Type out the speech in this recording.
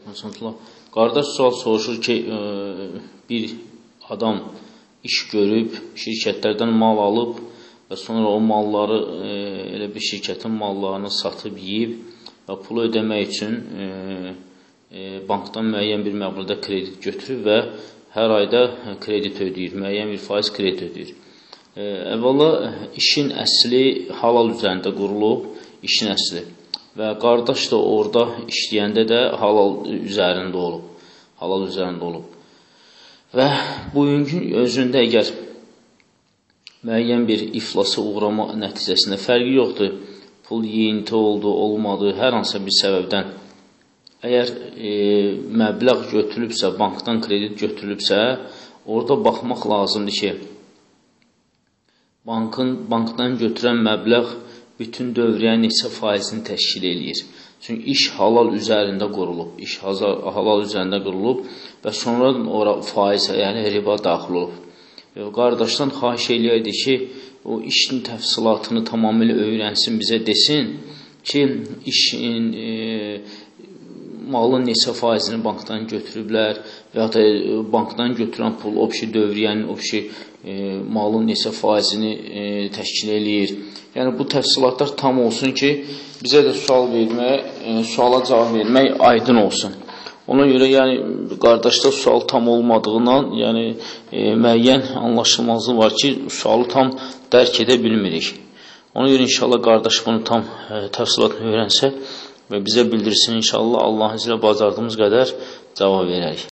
Qardaş sual soruşur ki, bir adam iş görüb, şirkətlərdən mal alıb və sonra o malları elə bir şirkətin mallarını satıb yeyib və pulu ödəmək üçün bankdan müəyyən bir məbləğdə kredit götürür və hər ayda kredit ödəyir, müəyyən bir faiz kredit ödəyir. Əvvəla işin əsli halal üzərində qurulub, işin əsli. Və qardaş da orada işləyəndə də halal üzərində olub. Və bugünkü özündə əgər müəyyən bir iflasa uğrama nəticəsində fərqi yoxdur, pul yeyinti oldu, olmadı, hər hansısa bir səbəbdən əgər məbləğ götürülübsə, bankdan kredit götürülübsə, orada baxmaq lazımdır ki, bankdan götürən məbləğ bütün dövriyyə neçə faizini təşkil eləyir. Çünki iş halal üzərində qurulub və sonra ora faiz, yəni riba daxil olub. Qardaşdan xahiş eləyəydi ki, o işin təfsilatını tamamilə öyrənsin, bizə desin ki, işin malın neçə faizini bankdan götürüblər və ya da bankdan götürən pul, o bir dövriyyənin, o bir malın neçə faizini təşkil eləyir. Yəni, bu təfsilatlar tam olsun ki, bizə də suala cavab vermək aydın olsun. Ona görə, yəni, qardaşda sual tam olmadığından, yəni, müəyyən anlaşılmazlığı var ki, sualı tam dərk edə bilmirik. Ona görə, inşallah, qardaş bunu tam təfsilatını öyrənsə və bizə bildirsin, inşallah, Allahın iznilə bacardığımız qədər cavab verərik.